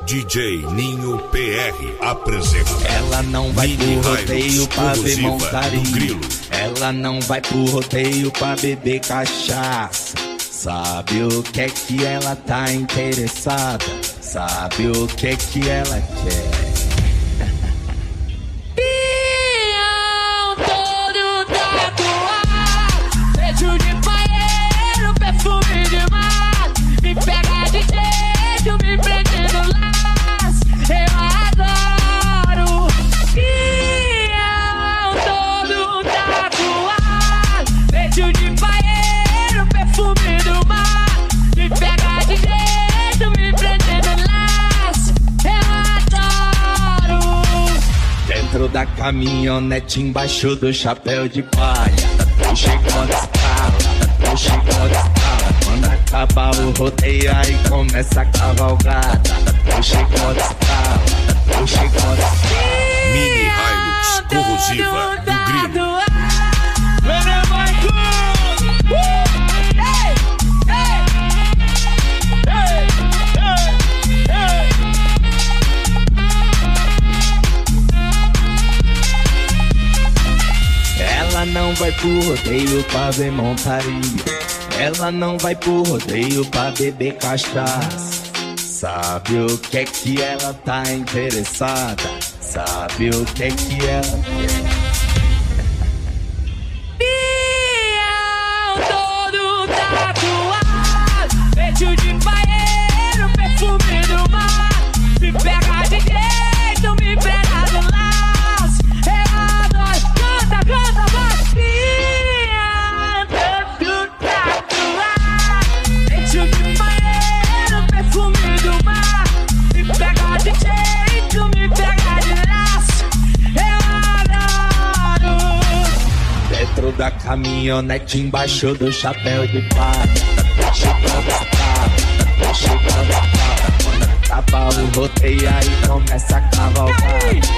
DJ Ninho PR apresenta. Ela não vai pro rodeio pra ver montaria. Ela não vai pro rodeio pra beber cachaça. Sabe o que ela tá interessada? Sabe o que ela quer? Pião todo tatuado, beijo de banheiro, perfume de mar. Me pega de jeito, me prende no laço. Eu adoro. Pião todo tatuado, beijo de banheiro, perfume do mar. Me pega de jeito, me prende no laço. Eu adoro. Dentro da caminhonete, embaixo do chapéu de palha. Tô chegando escala, tô chegando escala. Quando acaba o rodeio, aí começa a cavalgada. Tô chegando escala, tô chegando escala. Mini Hilux corrosiva do Grilo. Ela não vai pro rodeio pra ver montaria. Ela não vai pro rodeio pra beber cachaça. Sabe o que ela tá interessada? Sabe o que ela quer? Pião todo tatuado, beijo de banheiro, perfume do mar. Me pega de jeito, me pega do laço. Eu adoro. Canta, canta, vai. Pião todo tatuado, beijo de banheiro, perfume do mar. Me pega de jeito, me pega de laço. Eu adoro. Dentro da caminhonete, embaixo do chapéu de palha. Tô chegando escala, tô chegando escala. Quando acaba o rodeio, aí começa a cavalgada.